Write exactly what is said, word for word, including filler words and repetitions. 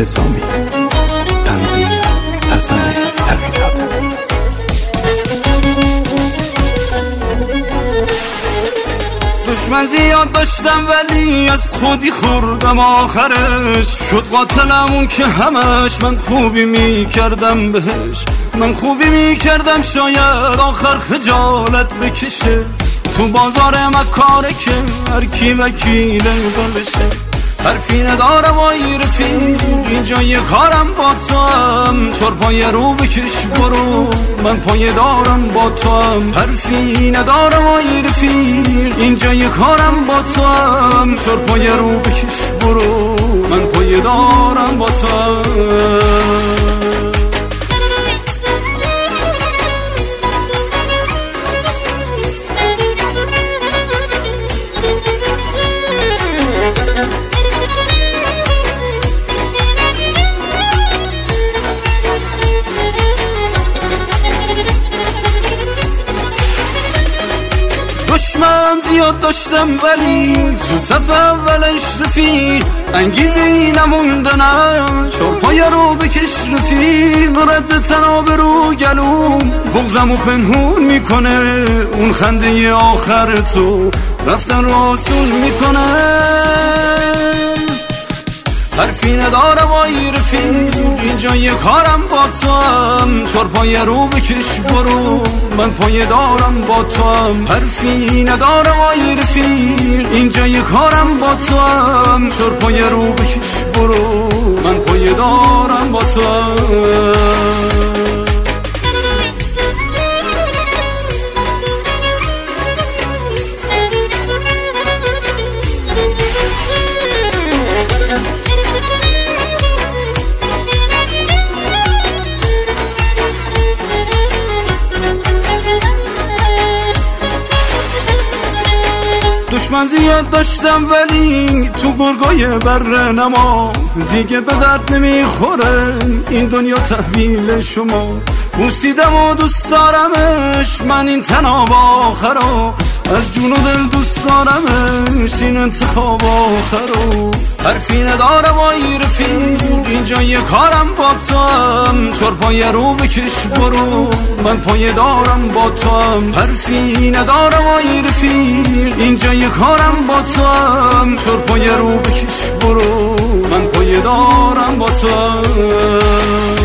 انفصامی. تنظیم حسن تقی‌زاده. دشمن زیاد داشتم ولی از خودی خوردم آخرش. شد قاتلمون که همش من خوبی میکردم بهش. من خوبی میکردم شاید آخر خجالت بکشه. تو بازار مکاره که هر کی وکیل دلشه. حرفی ندارم آی رفیق اینجا یه کارم با تو هم. چار پای رو بکش برو من پای دارم با تو هم. حرفی ندارم آی رفیق اینجا یه کارم با تو هم. چار پای رو بکش برو من پای دارم با تو هم. دشمن زیاد داشتم ولی تو صف اولش رفیق. انگیزی نمونده نه چار پای رو بکش رفیق. رد تناب رو گلوم بغزمو پنهون میکنه. اون خنده آخر تو رفتن رو آسون میکنه. حرفی ندارم آی رفیق اینجا یه کارم با تو هم. چار پای رو بکش برو من پای دارم با تو هم. حرفی ندارم آی رفیق اینجا یه کارم با تو هم. چار پای رو بکش برو من پای دارم با تو هم. دشمن زیاد داشتم ولی تو گرگای بر نما. دیگه به درد نمیخوره این دنیا تحویل شما. بوسیدم و دوست دارمش من این تناب آخرو. از جون و دل دوست دارمش این انتخاب آخرو. حرفی ندارم آی رفیق اینجا یه کارم با تو هم. چار پای رو بکش برو من پای دارم با تو هم. حرفی ندارم آی رفیق اینجا یه کارم با تو هم. چار پای رو بکش برو من پای دارم با تو هم.